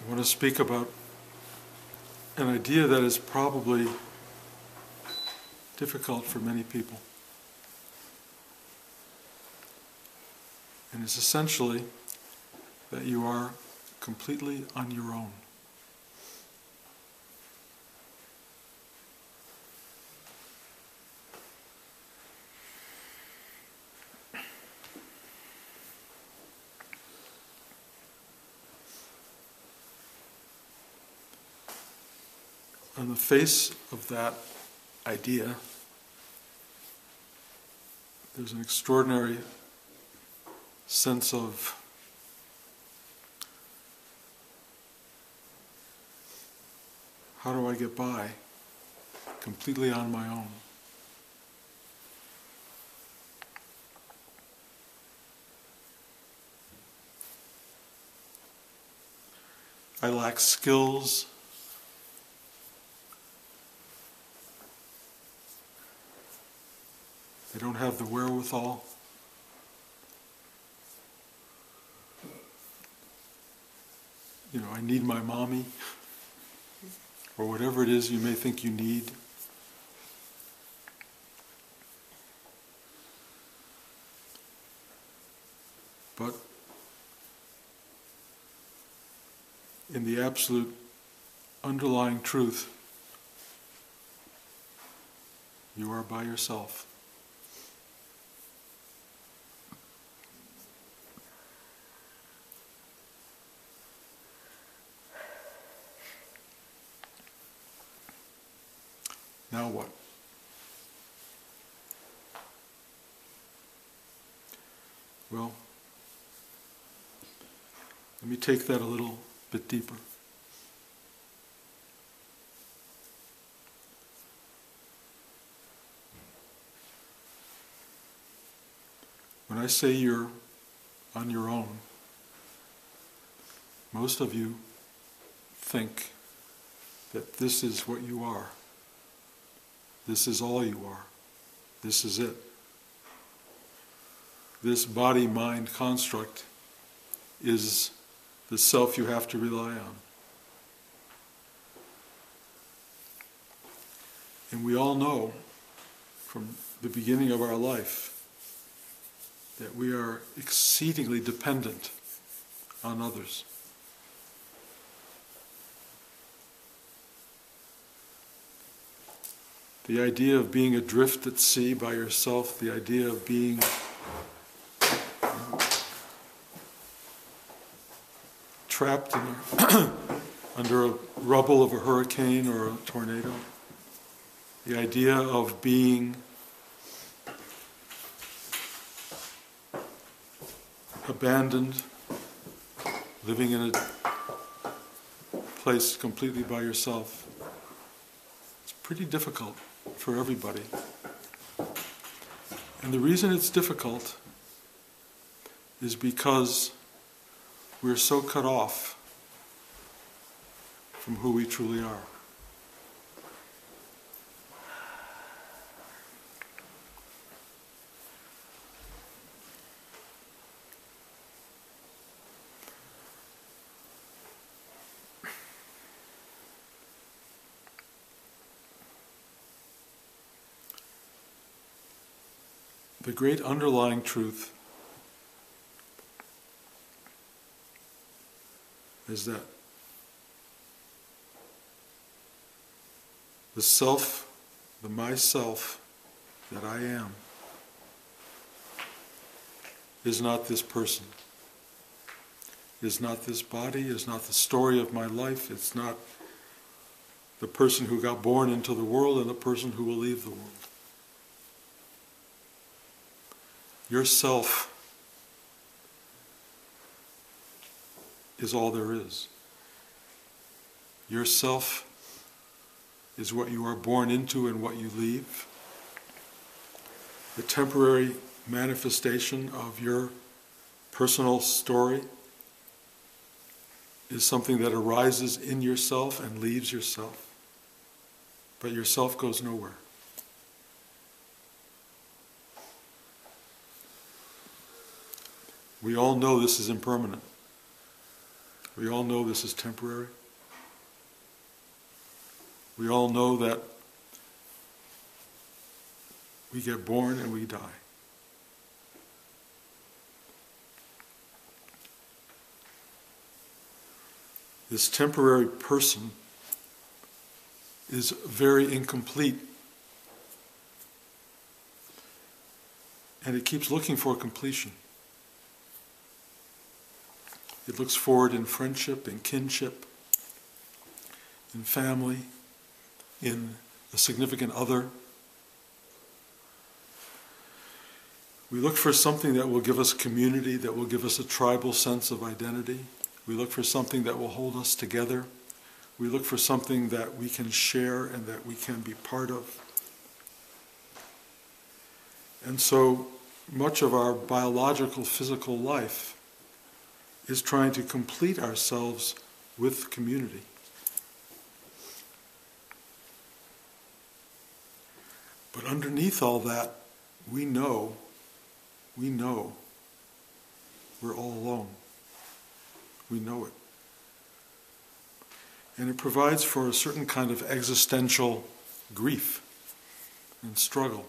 I want to speak about an idea that is probably difficult for many people. And it's essentially that you are completely on your own. On the face of that idea, there's an extraordinary sense of how do I get by completely on my own? I lack skills. I don't have the wherewithal. I need my mommy, or whatever it is you may think you need. But in the absolute underlying truth, you are by yourself. Now what? Well, let me take that a little bit deeper. When I say you're on your own, most of you think that this is what you are. This is all you are. This is it. This body-mind construct is the self you have to rely on. And we all know from the beginning of our life that we are exceedingly dependent on others. The idea of being adrift at sea by yourself, the idea of being trapped under a rubble of a hurricane or a tornado, the idea of being abandoned, living in a place completely by yourself, it's pretty difficult for everybody. And the reason it's difficult is because we're so cut off from who we truly are. The great underlying truth is that the self, the myself that I am, is not this person, is not this body, is not the story of my life, it's not the person who got born into the world and the person who will leave the world. Yourself is all there is. Yourself is what you are born into and what you leave. The temporary manifestation of your personal story is something that arises in yourself and leaves yourself. But yourself goes nowhere. We all know this is impermanent. We all know this is temporary. We all know that we get born and we die. This temporary person is very incomplete. And it keeps looking for completion. It looks forward in friendship, in kinship, in family, in a significant other. We look for something that will give us community, that will give us a tribal sense of identity. We look for something that will hold us together. We look for something that we can share and that we can be part of. And so much of our biological, physical life is trying to complete ourselves with community. But underneath all that, we know we're all alone. We know it. And it provides for a certain kind of existential grief and struggle.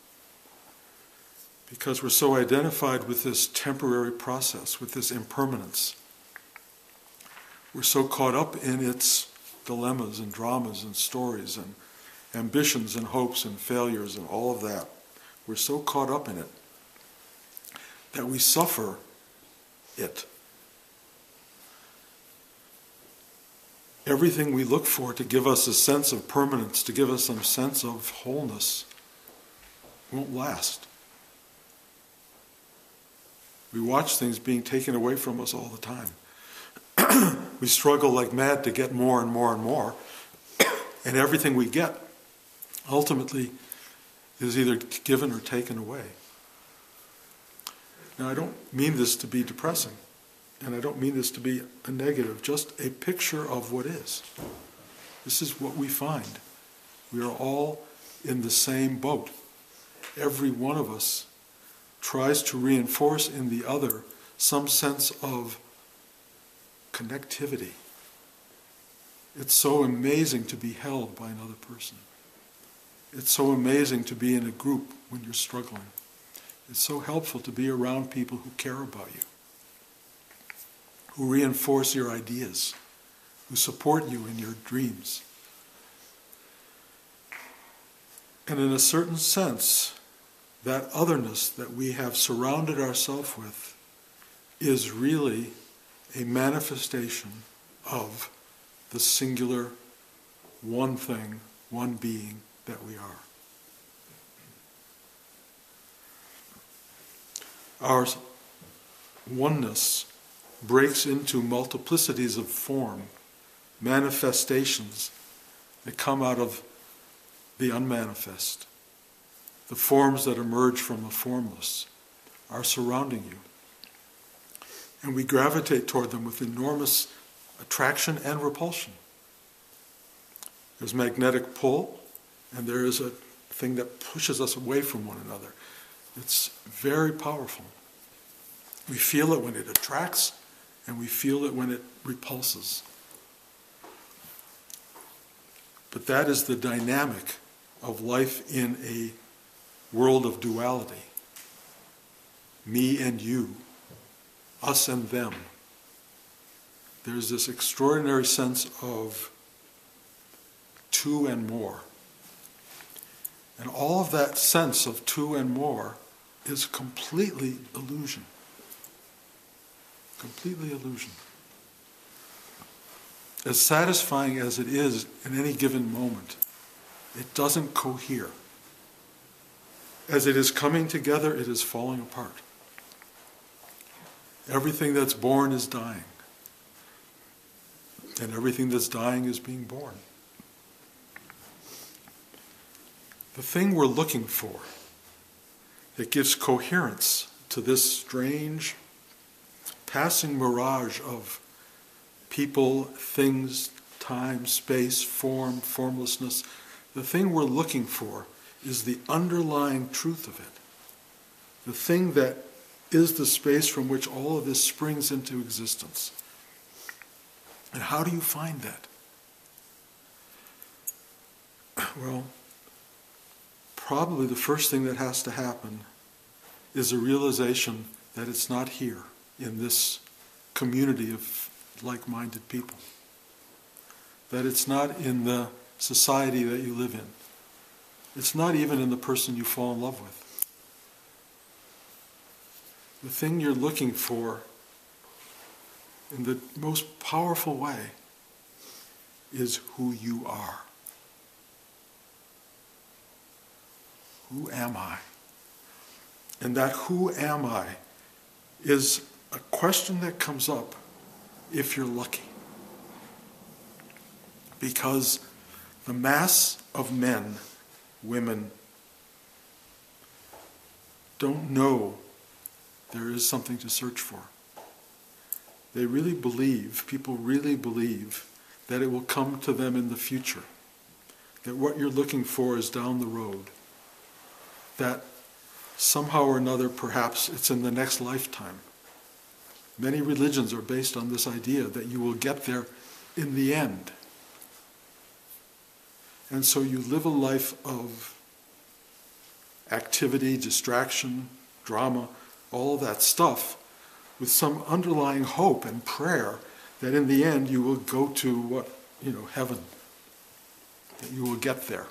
Because we're so identified with this temporary process, with this impermanence. We're so caught up in its dilemmas and dramas and stories and ambitions and hopes and failures and all of that. We're so caught up in it that we suffer it. Everything we look for to give us a sense of permanence, to give us some sense of wholeness, won't last. We watch things being taken away from us all the time. We struggle like mad to get more and more and more. And everything we get ultimately is either given or taken away. Now, I don't mean this to be depressing. And I don't mean this to be a negative, just a picture of what is. This is what we find. We are all in the same boat. Every one of us tries to reinforce in the other some sense of connectivity. It's so amazing to be held by another person. It's so amazing to be in a group when you're struggling. It's so helpful to be around people who care about you, who reinforce your ideas, who support you in your dreams. And in a certain sense, that otherness that we have surrounded ourselves with is really a manifestation of the singular one thing, one being that we are. Our oneness breaks into multiplicities of form, manifestations that come out of the unmanifest. The forms that emerge from the formless are surrounding you. And we gravitate toward them with enormous attraction and repulsion. There's magnetic pull, and there is a thing that pushes us away from one another. It's very powerful. We feel it when it attracts, and we feel it when it repulses. But that is the dynamic of life in a world of duality. Me and you, us and them. There's this extraordinary sense of two and more. And all of that sense of two and more is completely illusion. Completely illusion. As satisfying as it is in any given moment, it doesn't cohere. As it is coming together, it is falling apart. Everything that's born is dying. And everything that's dying is being born. The thing we're looking for that gives coherence to this strange passing mirage of people, things, time, space, form, formlessness, the thing we're looking for is the underlying truth of it. The thing that is the space from which all of this springs into existence. And how do you find that? Well, probably the first thing that has to happen is a realization that it's not here in this community of like-minded people. That it's not in the society that you live in. It's not even in the person you fall in love with. The thing you're looking for in the most powerful way is who you are. Who am I? And that who am I is a question that comes up if you're lucky. Because the mass of men, women, don't know there is something to search for. They really believe, people really believe, that it will come to them in the future. That what you're looking for is down the road. That somehow or another, perhaps, it's in the next lifetime. Many religions are based on this idea that you will get there in the end. And so you live a life of activity, distraction, drama, all that stuff, with some underlying hope and prayer that in the end you will go to heaven, that you will get there.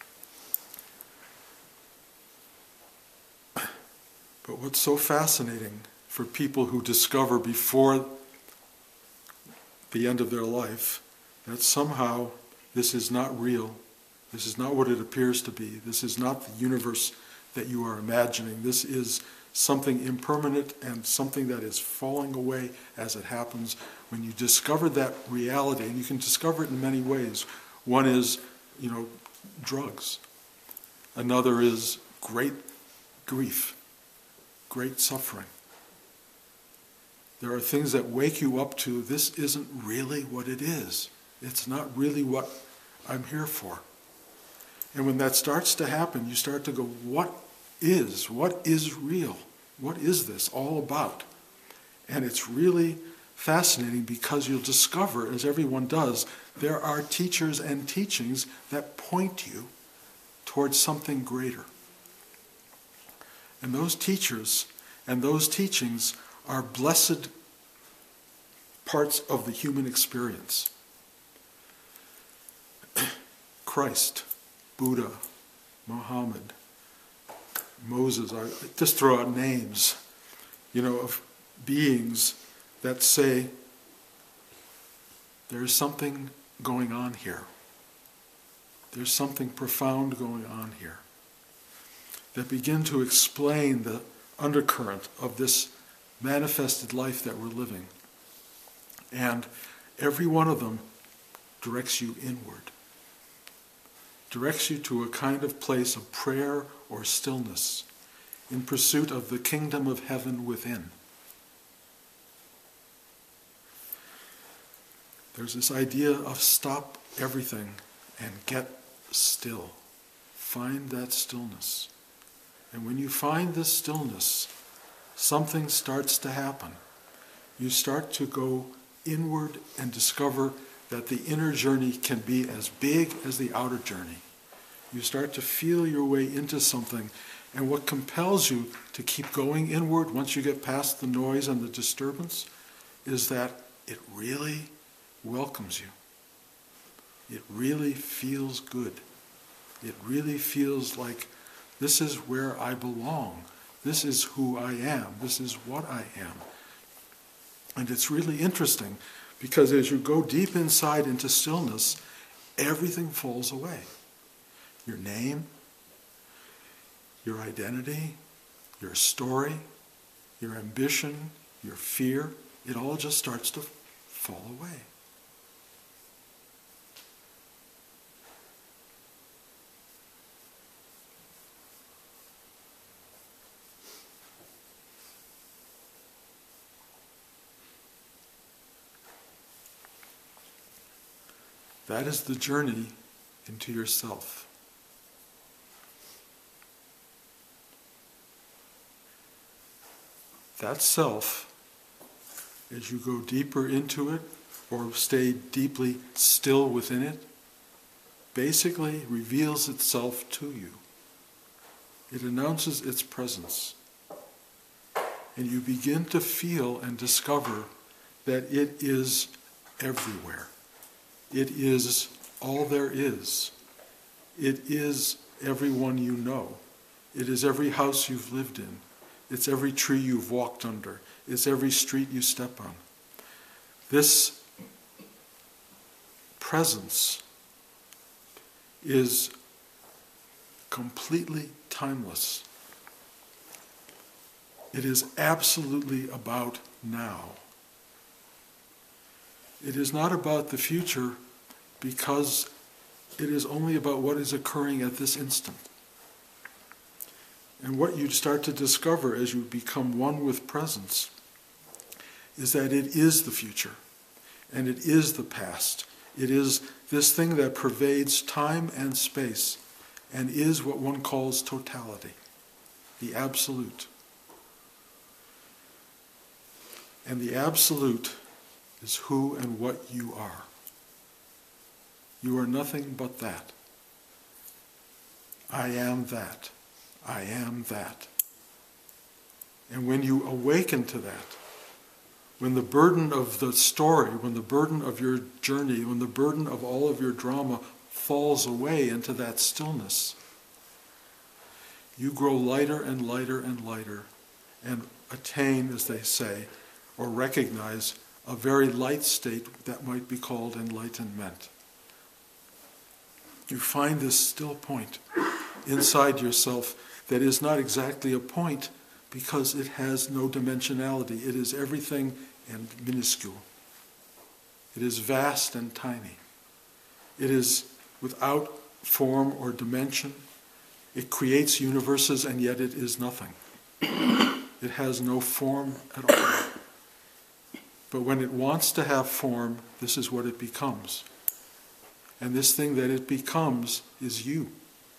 But what's so fascinating for people who discover before the end of their life that somehow this is not real, this is not what it appears to be, this is not the universe that you are imagining, this is something impermanent and something that is falling away as it happens. When you discover that reality, and you can discover it in many ways. One is, drugs. Another is great grief, great suffering. There are things that wake you up to, this isn't really what it is. It's not really what I'm here for. And when that starts to happen, you start to go, what is real? What is this all about? And it's really fascinating because you'll discover, as everyone does, there are teachers and teachings that point you towards something greater. And those teachers and those teachings are blessed parts of the human experience. Christ, Buddha, Muhammad, Moses, I just throw out names, of beings that say, there's something going on here. There's something profound going on here. That begin to explain the undercurrent of this manifested life that we're living. And every one of them directs you inward. Directs you to a kind of place of prayer or stillness in pursuit of the kingdom of heaven within. There's this idea of stop everything and get still. Find that stillness. And when you find this stillness, something starts to happen. You start to go inward and discover that the inner journey can be as big as the outer journey. You start to feel your way into something, and what compels you to keep going inward once you get past the noise and the disturbance is that it really welcomes you. It really feels good. It really feels like this is where I belong. This is who I am. This is what I am. And it's really interesting because as you go deep inside into stillness, everything falls away. Your name, your identity, your story, your ambition, your fear, it all just starts to fall away. That is the journey into yourself. That self, as you go deeper into it, or stay deeply still within it, basically reveals itself to you. It announces its presence. And you begin to feel and discover that it is everywhere. It is all there is. It is everyone you know. It is every house you've lived in. It's every tree you've walked under. It's every street you step on. This presence is completely timeless. It is absolutely about now. It is not about the future because it is only about what is occurring at this instant. And what you start to discover as you become one with presence is that it is the future and it is the past. It is this thing that pervades time and space and is what one calls totality, the absolute. And the absolute is who and what you are. You are nothing but that. I am that. I am that. And when you awaken to that, when the burden of the story, when the burden of your journey, when the burden of all of your drama falls away into that stillness, you grow lighter and lighter and lighter and attain, as they say, or recognize a very light state that might be called enlightenment. You find this still point inside yourself that is not exactly a point because it has no dimensionality. It is everything and minuscule. It is vast and tiny. It is without form or dimension. It creates universes and yet it is nothing. It has no form at all. But when it wants to have form, this is what it becomes. And this thing that it becomes is you.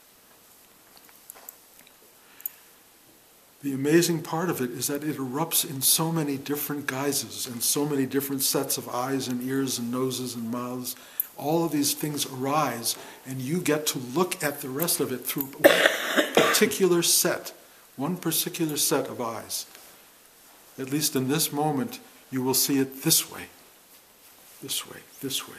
The amazing part of it is that it erupts in so many different guises and so many different sets of eyes and ears and noses and mouths. All of these things arise and you get to look at the rest of it through one particular set of eyes. At least in this moment, you will see it this way, this way, this way.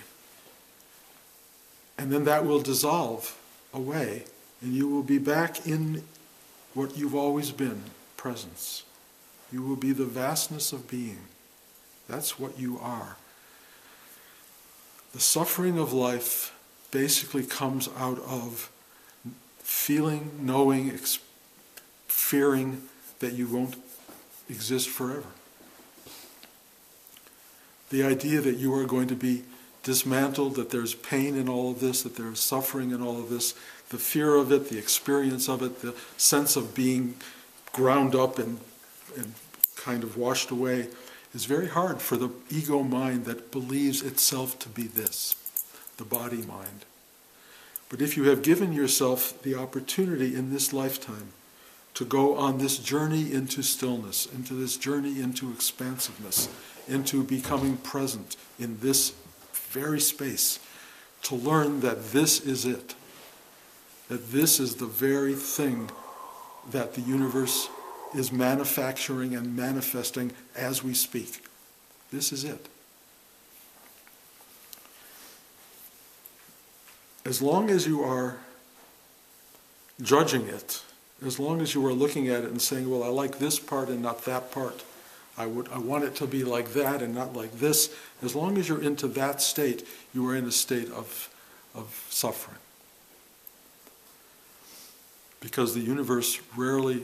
And then that will dissolve away and you will be back in what you've always been, presence. You will be the vastness of being. That's what you are. The suffering of life basically comes out of feeling, knowing, fearing that you won't exist forever. The idea that you are going to be dismantled, that there's pain in all of this, that there's suffering in all of this, the fear of it, the experience of it, the sense of being ground up and kind of washed away, is very hard for the ego mind that believes itself to be this, the body mind. But if you have given yourself the opportunity in this lifetime to go on this journey into stillness, into this journey into expansiveness, into becoming present in this very space, to learn that this is it, that this is the very thing that the universe is manufacturing and manifesting as we speak. This is it. As long as you are judging it, as long as you are looking at it and saying, well, I like this part and not that part, I want it to be like that and not like this, as long as you're into that state, you are in a state of suffering. Because the universe rarely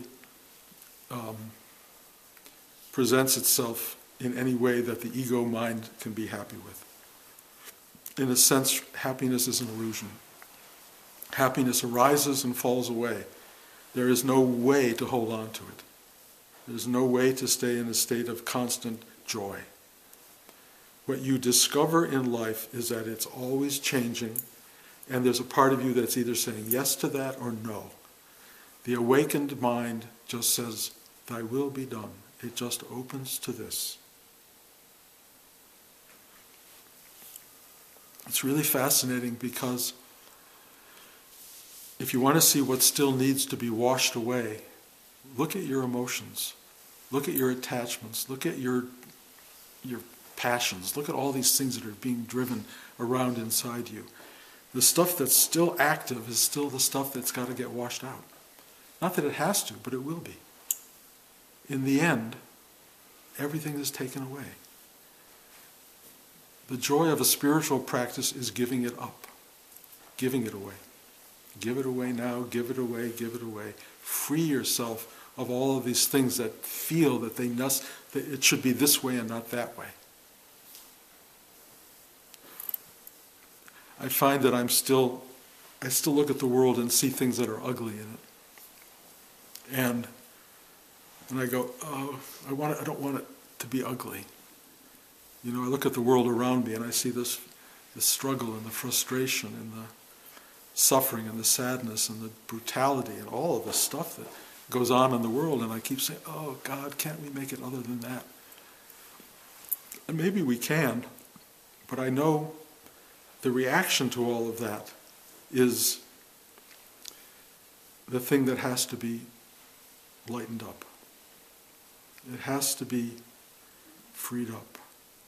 presents itself in any way that the ego mind can be happy with. In a sense, happiness is an illusion. Happiness arises and falls away. There is no way to hold on to it. There's no way to stay in a state of constant joy. What you discover in life is that it's always changing, and there's a part of you that's either saying yes to that or no. The awakened mind just says, thy will be done. It just opens to this. It's really fascinating because if you want to see what still needs to be washed away, look at your emotions, look at your attachments, look at your passions, look at all these things that are being driven around inside you. The stuff that's still active is still the stuff that's got to get washed out. Not that it has to, but it will be. In the end, everything is taken away. The joy of a spiritual practice is giving it up, giving it away. Give it away now, give it away, give it away. Free yourself of all of these things that feel that that it should be this way and not that way. I find that I still look at the world and see things that are ugly in it. And I go, oh, I don't want it to be ugly. You know, I look at the world around me and I see this struggle and the frustration and the suffering and the sadness and the brutality and all of the stuff that goes on in the world, and I keep saying, oh God, can't we make it other than that? And maybe we can, but I know the reaction to all of that is the thing that has to be lightened up. It has to be freed up.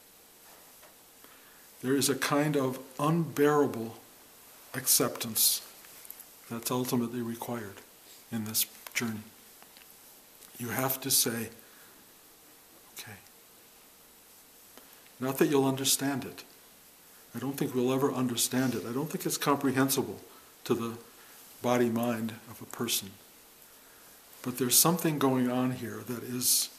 There is a kind of unbearable acceptance that's ultimately required in this journey. You have to say, okay. Not that you'll understand it. I don't think we'll ever understand it. I don't think it's comprehensible to the body-mind of a person. But there's something going on here that is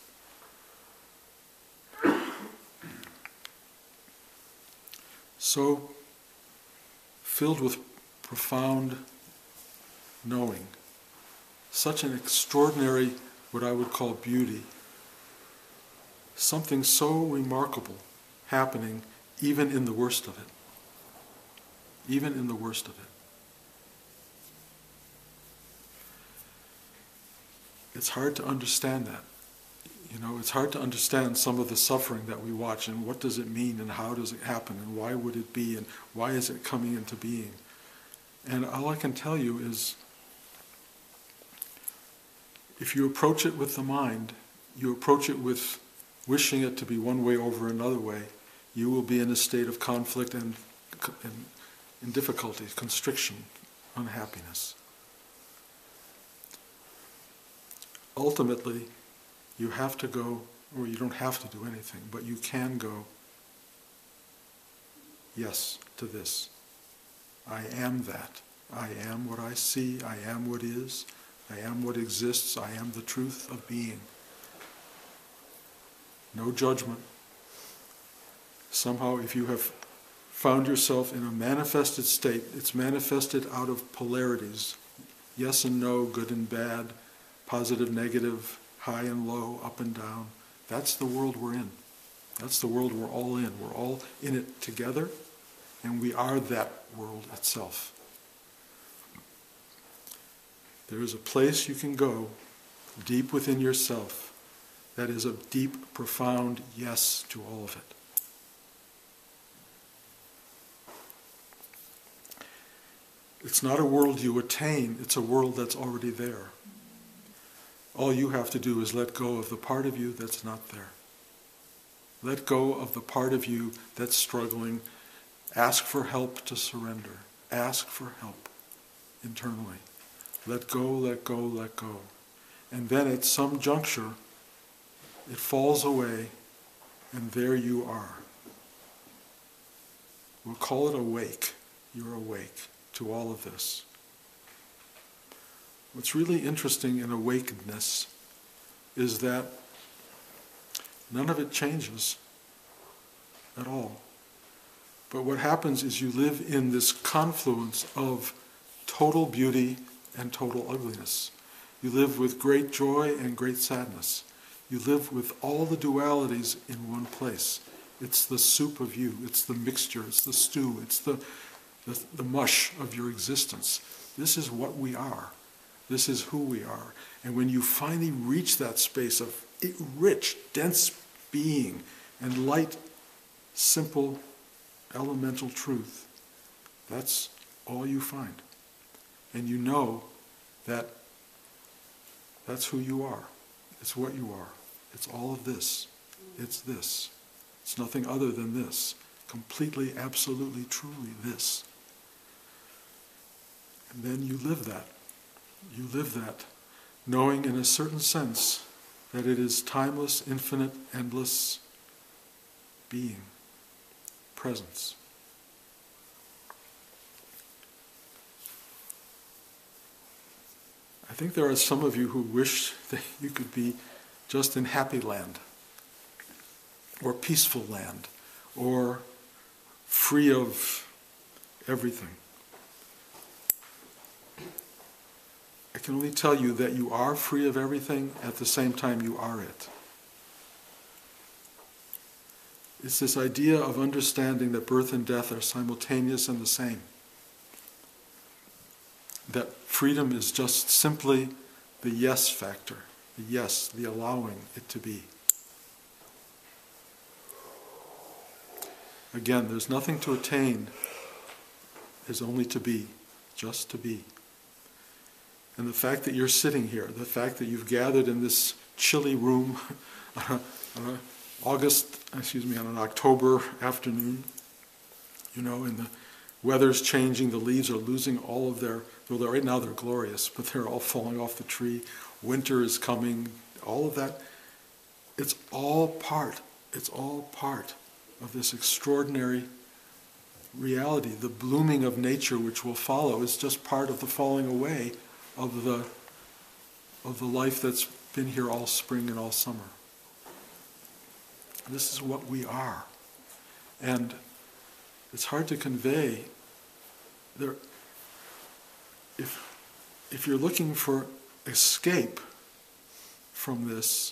so filled with profound knowing, such an extraordinary, what I would call beauty, something so remarkable happening even in the worst of it. Even in the worst of it. It's hard to understand that. You know, it's hard to understand some of the suffering that we watch, and what does it mean, and how does it happen, and why would it be, and why is it coming into being? And all I can tell you is, if you approach it with the mind, you approach it with wishing it to be one way over another way, you will be in a state of conflict and difficulty, constriction, unhappiness. Ultimately, you have to go, or you don't have to do anything, but you can go, yes, to this. I am that. I am what I see. I am what is. I am what exists. I am the truth of being. No judgment. Somehow, if you have found yourself in a manifested state, it's manifested out of polarities. Yes and no, good and bad, positive, negative, high and low, up and down. That's the world we're in. That's the world we're all in. We're all in it together, and we are that world itself. There is a place you can go deep within yourself that is a deep, profound yes to all of it. It's not a world you attain, it's a world that's already there. All you have to do is let go of the part of you that's not there. Let go of the part of you that's struggling. Ask for help to surrender. Ask for help internally. Let go, let go, let go. And then at some juncture, it falls away, and there you are. We'll call it awake. You're awake to all of this. What's really interesting in awakenedness is that none of it changes at all. But what happens is you live in this confluence of total beauty and total ugliness. You live with great joy and great sadness. You live with all the dualities in one place. It's the soup of you. It's the mixture. It's the stew. It's the mush of your existence. This is what we are. This is who we are. And when you finally reach that space of rich, dense being and light, simple, elemental truth, That's all you find. And you know that that's who you are. It's what you are. It's all of this. It's this. It's nothing other than this. Completely, absolutely, truly this. And then you live that. You live that, knowing in a certain sense that it is timeless, infinite, endless being, presence. I think there are some of you who wish that you could be just in happy land, or peaceful land, or free of everything. I can only tell you that you are free of everything, at the same time you are it. It's this idea of understanding that birth and death are simultaneous and the same. That freedom is just simply the yes factor, the yes, the allowing it to be. Again, there's nothing to attain, there's only to be, just to be. And the fact that you're sitting here, the fact that you've gathered in this chilly room on an October afternoon, and the weather's changing, the leaves are losing all of their, well, right now they're glorious, but they're all falling off the tree. Winter is coming, all of that. It's all part of this extraordinary reality. The blooming of nature which will follow is just part of the falling away of the life that's been here all spring and all summer. This is what we are. And it's hard to convey. If you're looking for escape from this,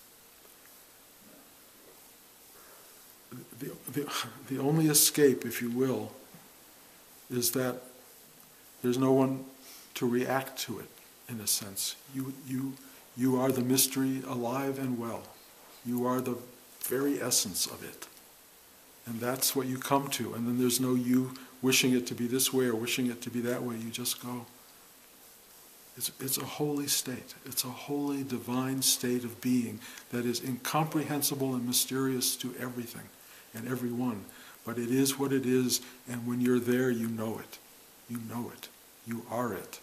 the only escape, if you will, is that there's no one to react to it, in a sense. You are the mystery alive and well. You are the very essence of it. And that's what you come to. And then there's no you wishing it to be this way or wishing it to be that way. You just go. It's a holy state. It's a holy, divine state of being that is incomprehensible and mysterious to everything and everyone. But it is what it is, and when you're there, you know it. You know it. You are it.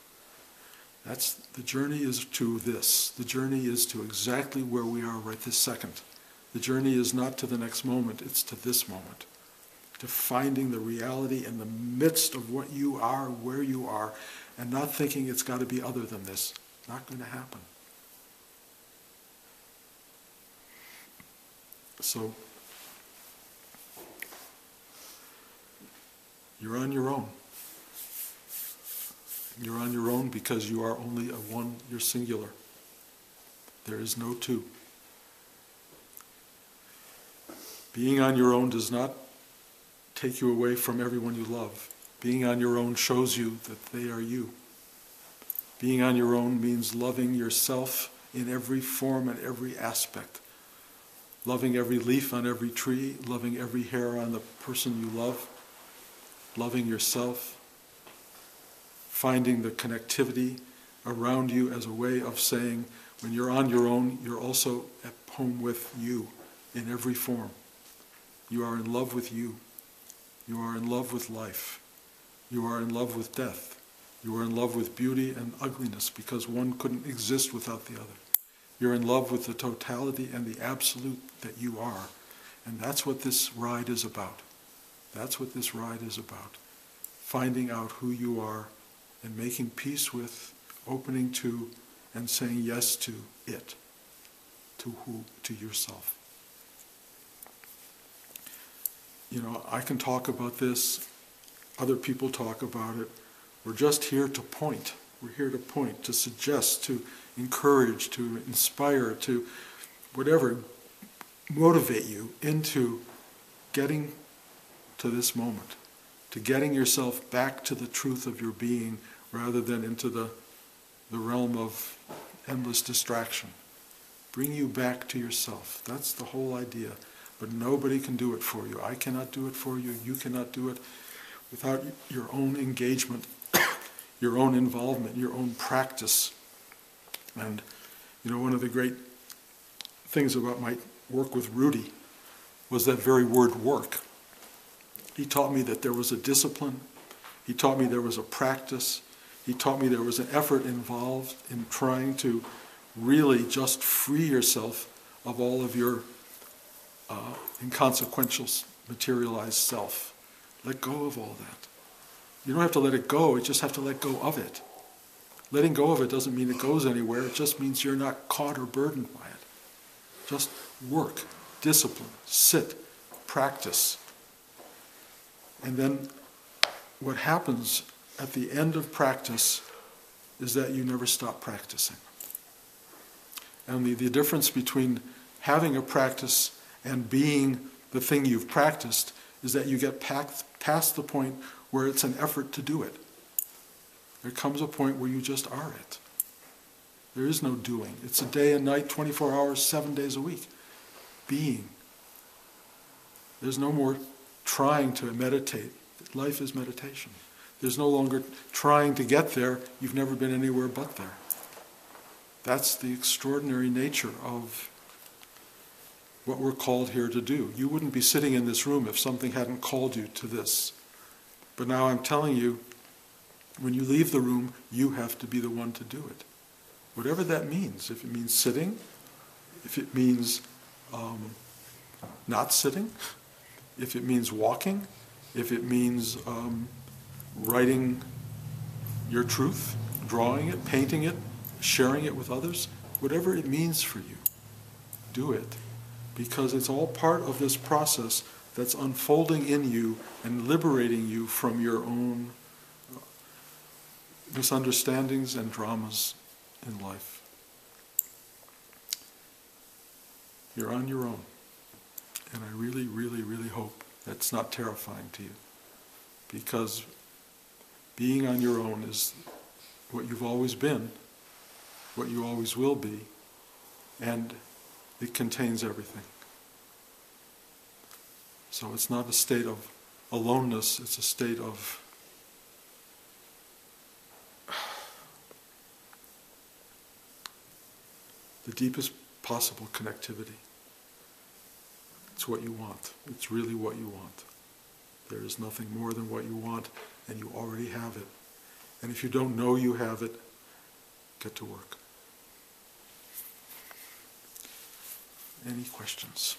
The journey is to this. The journey is to exactly where we are right this second. The journey is not to the next moment, it's to this moment. To finding the reality in the midst of what you are, where you are, and not thinking it's got to be other than this. Not going to happen. So, you're on your own. You're on your own because you are only a one, you're singular. There is no two. Being on your own does not take you away from everyone you love. Being on your own shows you that they are you. Being on your own means loving yourself in every form and every aspect. Loving every leaf on every tree, loving every hair on the person you love, loving yourself, finding the connectivity around you as a way of saying, when you're on your own, you're also at home with you in every form. You are in love with you. You are in love with life. You are in love with death. You are in love with beauty and ugliness because one couldn't exist without the other. You're in love with the totality and the absolute that you are. And that's what this ride is about. That's what this ride is about. Finding out who you are and making peace with, opening to, and saying yes to it. To who? To yourself. I can talk about this, other people talk about it. We're just here to point. We're here to point, to suggest, to encourage, to inspire, to whatever, motivate you into getting to this moment, to getting yourself back to the truth of your being rather than into the realm of endless distraction. Bring you back to yourself. That's the whole idea. But nobody can do it for you. I cannot do it for you. You cannot do it. without your own engagement, your own involvement, your own practice. And, you know, one of the great things about my work with Rudy was that very word work. He taught me that there was a discipline. He taught me there was a practice. He taught me there was an effort involved in trying to really just free yourself of all of your inconsequential materialized self. Let go of all that. You don't have to let it go, you just have to let go of it. Letting go of it doesn't mean it goes anywhere, it just means you're not caught or burdened by it. Just work, discipline, sit, practice. And then what happens at the end of practice is that you never stop practicing. And the difference between having a practice and being the thing you've practiced is that you get past the point where it's an effort to do it. There comes a point where you just are it. There is no doing. It's a day and night, 24 hours, 7 days a week. Being. There's no more trying to meditate. Life is meditation. There's no longer trying to get there. You've never been anywhere but there. That's the extraordinary nature of what we're called here to do. You wouldn't be sitting in this room if something hadn't called you to this. But now I'm telling you, when you leave the room, you have to be the one to do it. Whatever that means. If it means sitting, if it means not sitting, if it means walking, if it means writing your truth, drawing it, painting it, sharing it with others, whatever it means for you, do it. Because it's all part of this process that's unfolding in you and liberating you from your own misunderstandings and dramas in life. You're on your own. And I really, really, really hope that's not terrifying to you. Because being on your own is what you've always been, what you always will be, and it contains everything. So it's not a state of aloneness, it's a state of the deepest possible connectivity. It's what you want. It's really what you want. There is nothing more than what you want, and you already have it. And if you don't know you have it, get to work. Any questions?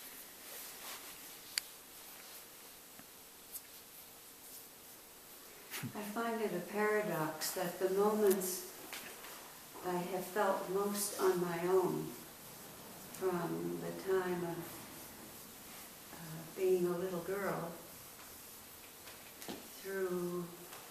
I find it a paradox that the moments I have felt most on my own, from the time of being a little girl through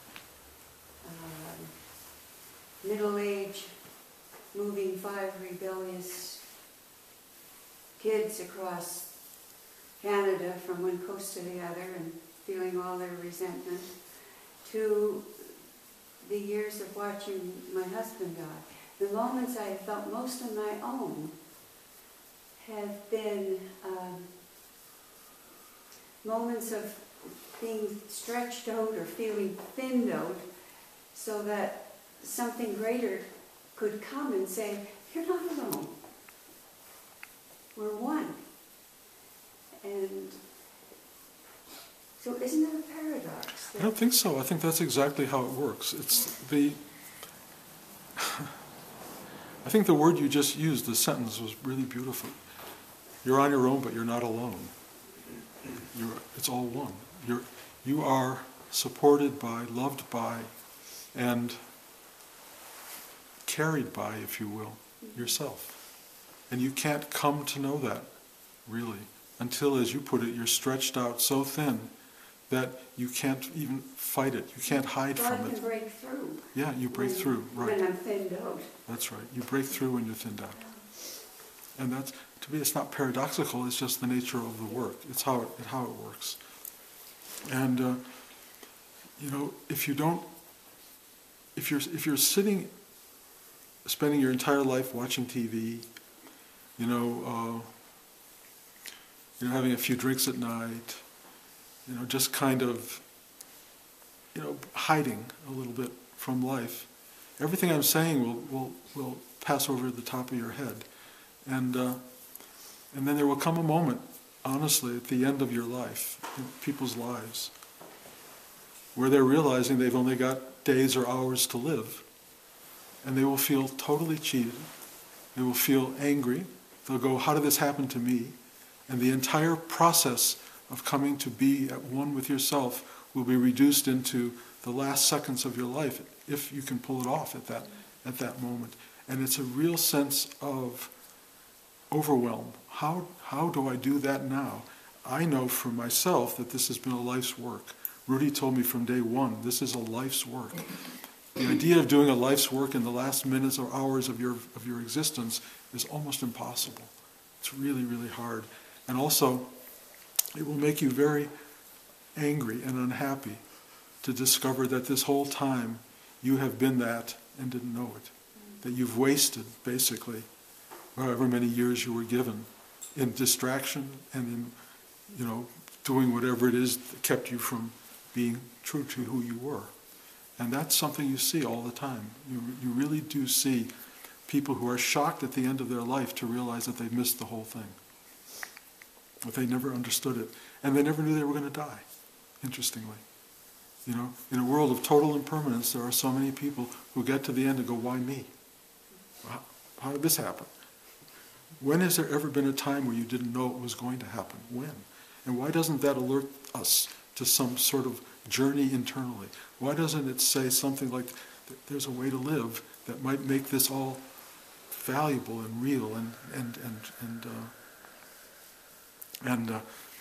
middle age, moving 5 rebellious kids across Canada from one coast to the other and feeling all their resentment, to the years of watching my husband die. The moments I have felt most on my own have been moments of being stretched out or feeling thinned out so that something greater could come and say, you're not alone. We're one. And so isn't that a paradox? I don't think so. I think that's exactly how it works. It's the... I think the word you just used, the sentence, was really beautiful. You're on your own, but you're not alone. It's all one. You are supported by, loved by, and carried by, if you will, yourself. And you can't come to know that, really, until, as you put it, you're stretched out so thin that you can't even fight it. You can't hide from it. God can break through. Yeah, you break through, right. When I'm thinned out. That's right. You break through when you're thinned out. And that's, to me, it's not paradoxical, it's just the nature of the work. It's how it works. And, you know, if you're sitting, spending your entire life watching TV, having a few drinks at night, just kind of hiding a little bit from life, everything I'm saying will pass over the top of your head. And then there will come a moment, honestly, at the end of your life, in people's lives, where they're realizing they've only got days or hours to live. And they will feel totally cheated. They will feel angry. They'll go, how did this happen to me? And the entire process of coming to be at one with yourself will be reduced into the last seconds of your life, if you can pull it off at that moment. And it's a real sense of overwhelm. How do I do that now? I know for myself that this has been a life's work. Rudy told me from day one, this is a life's work. The idea of doing a life's work in the last minutes or hours of your existence is almost impossible. It's really, really hard. And also, it will make you very angry and unhappy to discover that this whole time you have been that and didn't know it. That you've wasted, basically, however many years you were given in distraction and in, doing whatever it is that kept you from being true to who you were. And that's something you see all the time. You really do see people who are shocked at the end of their life to realize that they've missed the whole thing. That they never understood it. And they never knew they were going to die, interestingly. In a world of total impermanence, there are so many people who get to the end and go, why me? How did this happen? When has there ever been a time where you didn't know it was going to happen? When? And why doesn't that alert us to some sort of journey internally? Why doesn't it say something like, there's a way to live that might make this all valuable and real and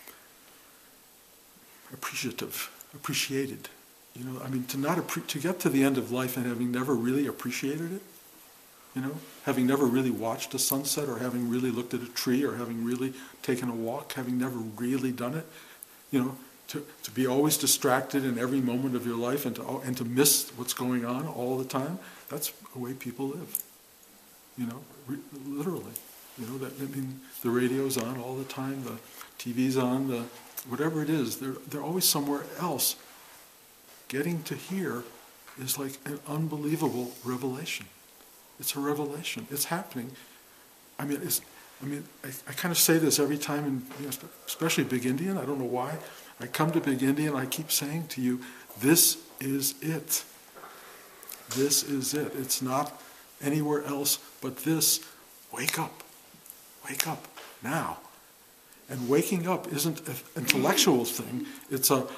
appreciated? To get to the end of life and having never really appreciated it, having never really watched a sunset or having really looked at a tree or having really taken a walk, having never really done it, to be always distracted in every moment of your life and to miss what's going on all the time, that's the way people live. Literally. The radio's on all the time, the TV's on, whatever it is, they're always somewhere else. Getting to here is like an unbelievable revelation. It's a revelation. It's happening. I kind of say this every time, especially Big Indian. I don't know why. I come to Big Indian, I keep saying to you, this is it. This is it. It's not anywhere else but this. Wake up. Wake up now. And waking up isn't an intellectual thing. It's a...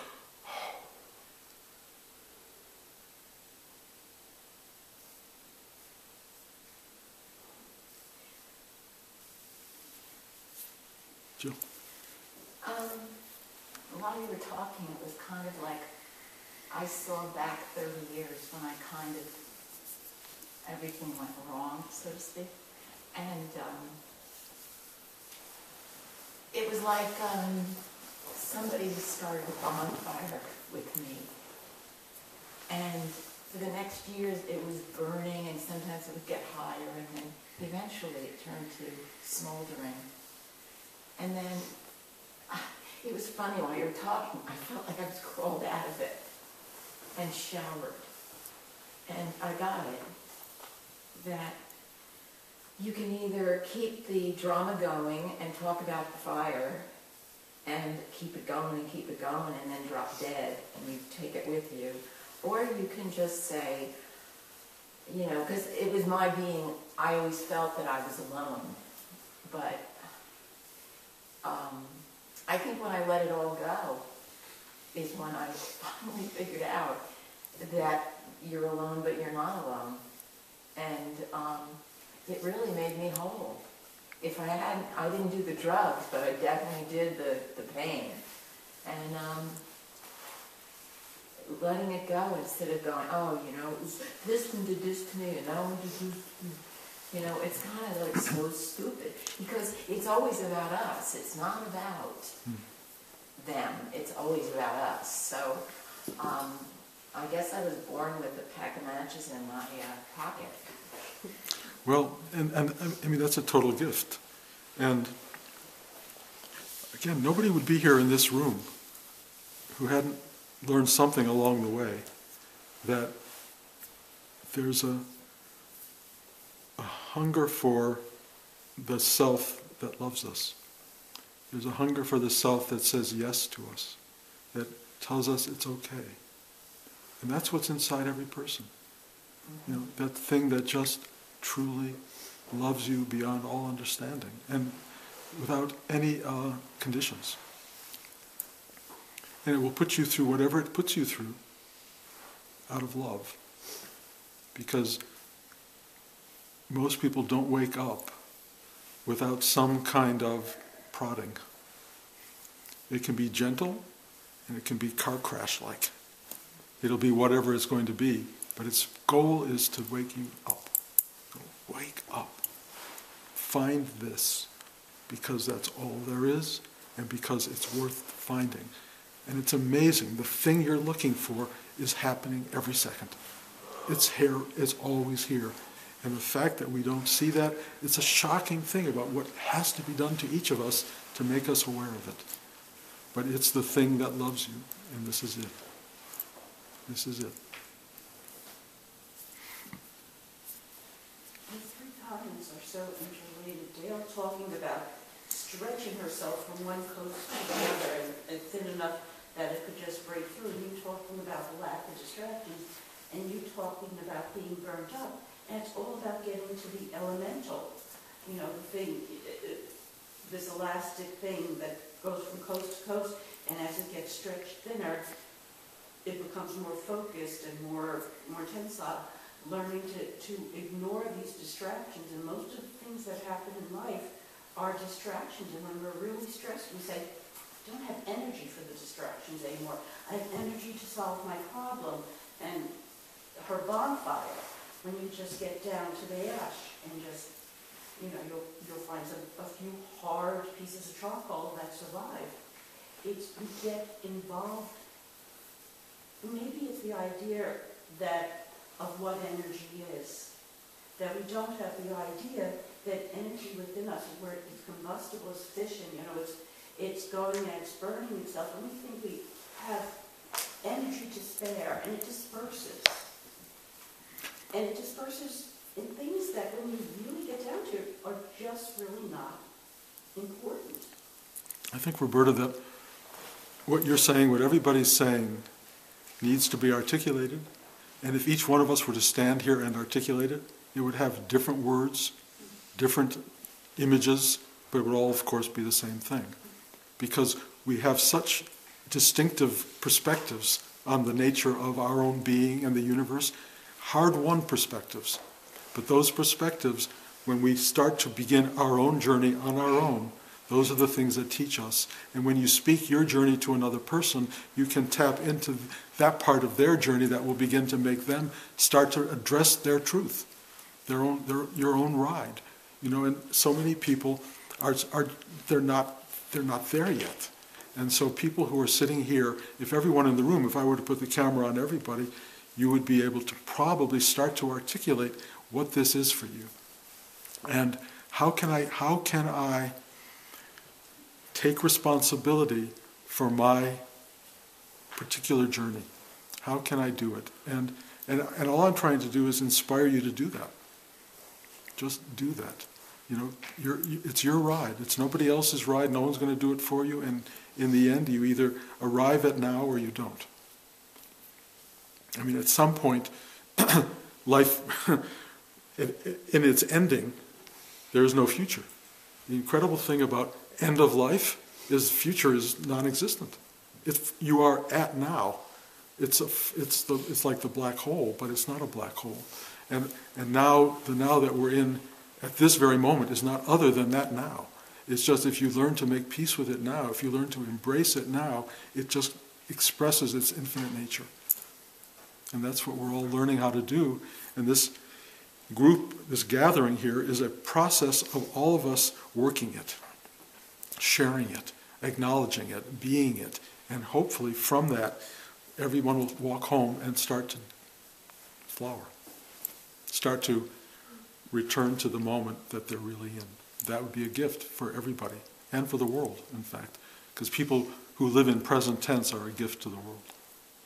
Jill? While you were talking, it was kind of like I saw back 30 years when everything went wrong, so to speak. And it was like somebody started a bonfire with me. And for the next years, it was burning, and sometimes it would get higher, and then eventually it turned to smoldering. And then it was funny, while you were talking, I felt like I was crawled out of it and showered. And I got it, that you can either keep the drama going and talk about the fire and keep it going and then drop dead and you take it with you. Or you can just say, because it was my being, I always felt that I was alone. But I think when I let it all go is when I finally figured out that you're alone, but you're not alone. And it really made me whole. If I didn't do the drugs, but I definitely did the pain. And letting it go instead of going, this one did this to me, and that one did this to me. It's kind of like so stupid, because it's always about us. It's not about them. It's always about us. So I guess I was born with a pack of matches in my pocket. Well, and that's a total gift. And again, nobody would be here in this room who hadn't learn something along the way, that there's a hunger for the self that loves us. There's a hunger for the self that says yes to us, that tells us it's okay. And that's what's inside every person. You know, that thing that just truly loves you beyond all understanding and without any conditions. And it will put you through whatever it puts you through out of love. Because most people don't wake up without some kind of prodding. It can be gentle and it can be car crash-like. It'll be whatever it's going to be, but its goal is to wake you up. Wake up. Find this, because that's all there is, and because it's worth finding. And it's amazing. The thing you're looking for is happening every second. It's here, it's always here. And the fact that we don't see that, it's a shocking thing about what has to be done to each of us to make us aware of it. But it's the thing that loves you, and this is it. This is it. The three comments are so interrelated. Dale talking about stretching herself from one coast to the other and thin enough that it could just break through. And you talking about the lack of distractions, and you talking about being burnt up. And it's all about getting to the elemental, you know, the thing, this elastic thing that goes from coast to coast, and as it gets stretched thinner, it becomes more focused and more tensile. Learning to ignore these distractions, and most of the things that happen in life are distractions. And when we're really stressed, we say, I don't have energy for the distractions anymore. I have energy to solve my problem. And her bonfire, when you just get down to the ash and just, you know, you'll find a few hard pieces of charcoal that survive. It's, we get involved. Maybe it's the idea that of what energy is, that we don't have the idea that energy within us, where it's combustible, it's fission, you know, it's going and it's burning itself, and we think we have energy to spare, and it disperses. And it disperses in things that, when you really get down to it, are just really not important. I think, Roberta, that what you're saying, what everybody's saying, needs to be articulated. And if each one of us were to stand here and articulate it, it would have different words, different images, but it would all, of course, be the same thing. Because we have such distinctive perspectives on the nature of our own being and the universe, hard-won perspectives. But those perspectives, when we start to begin our own journey on our own, those are the things that teach us. And when you speak your journey to another person, you can tap into that part of their journey that will begin to make them start to address their truth, your own ride. You know, and so many people they're not there yet. And so people who are sitting here, if everyone in the room, if I were to put the camera on everybody, you would be able to probably start to articulate what this is for you. And how can I take responsibility for my particular journey? How can I do it? And all I'm trying to do is inspire you to do that. Just do that. You know, it's your ride. It's nobody else's ride. No one's going to do it for you. And in the end, you either arrive at now or you don't. I mean, at some point, life, in its ending, there is no future. The incredible thing about end of life is future is non-existent. You are at now. It's like the black hole, but it's not a black hole. And now, the now that we're in at this very moment is not other than that now. It's just if you learn to make peace with it now, if you learn to embrace it now, it just expresses its infinite nature. And that's what we're all learning how to do. And this group, this gathering here, is a process of all of us working it, sharing it, acknowledging it, being it. And hopefully from that, everyone will walk home and start to flower. Start to return to the moment that they're really in. That would be a gift for everybody, and for the world, in fact. Because people who live in present tense are a gift to the world.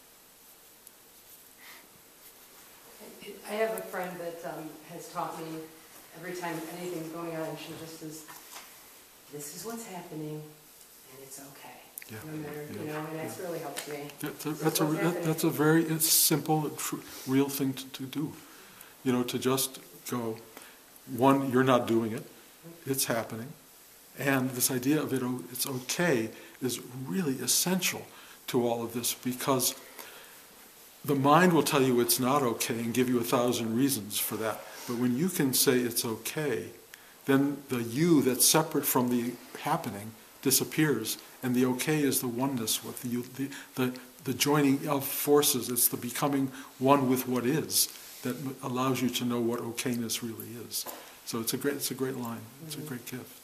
I have a friend that has taught me every time anything's going on, she just says, this is what's happening, and it's okay. Yeah. No matter, Yeah. you know, and that's really helped me. That's a very it's simple, real thing to do. You know, to just go, one, you're not doing it, it's happening. And this idea of it's okay is really essential to all of this, because the mind will tell you it's not okay and give you 1,000 reasons for that. But when you can say it's okay, then the you that's separate from the happening disappears, and the okay is the oneness with you, the joining of forces. It's the becoming one with what is that allows you to know what okayness really is. So it's a great line. It's a great gift.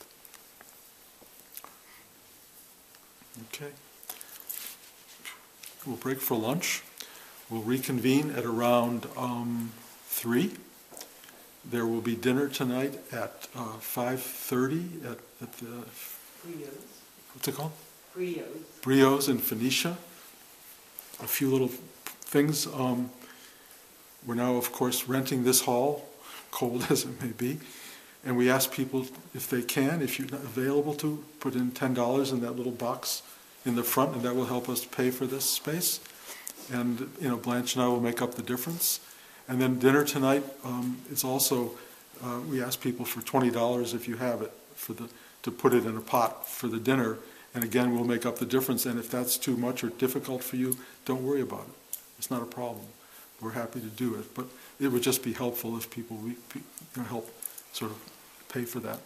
Okay. We'll break for lunch. We'll reconvene at around 3. There will be dinner tonight at 5:30 at the Brios. what's it called? Brios. Brios in Phoenicia. A few little things. We're now, of course, renting this hall, cold as it may be, and we ask people if they can, if you're not available to, put in $10 in that little box in the front, and that will help us pay for this space. And Blanche and I will make up the difference. And then dinner tonight is also, we ask people for $20 if you have it, to put it in a pot for the dinner. And again, we'll make up the difference. And if that's too much or difficult for you, don't worry about it. It's not a problem. We're happy to do it. But it would just be helpful if people help sort of pay for that.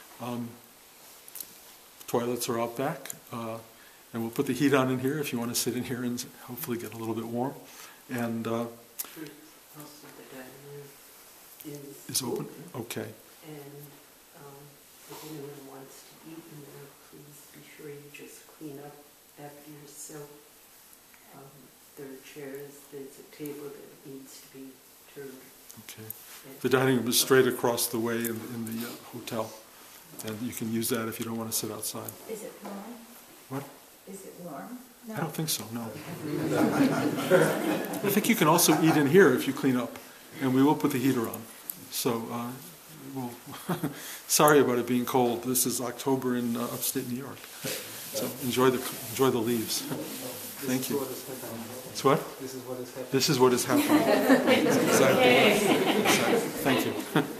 Toilets are out back. And we'll put the heat on in here if you want to sit in here and hopefully get a little bit warm. And Also, the dining room is open? Okay. And if anyone wants to eat in there, please be sure you just clean up after yourself. There are chairs, there's a table that needs to be turned. Okay. The dining room is straight across the way in the hotel. And you can use that if you don't want to sit outside. Is it warm? What? Is it warm? No. I don't think so, no. I think you can also eat in here if you clean up, and we will put the heater on. So, sorry about it being cold. This is October in upstate New York. So enjoy the leaves. Thank you. It's what? This is what is happening. This is what is happening. Exactly. Thank you.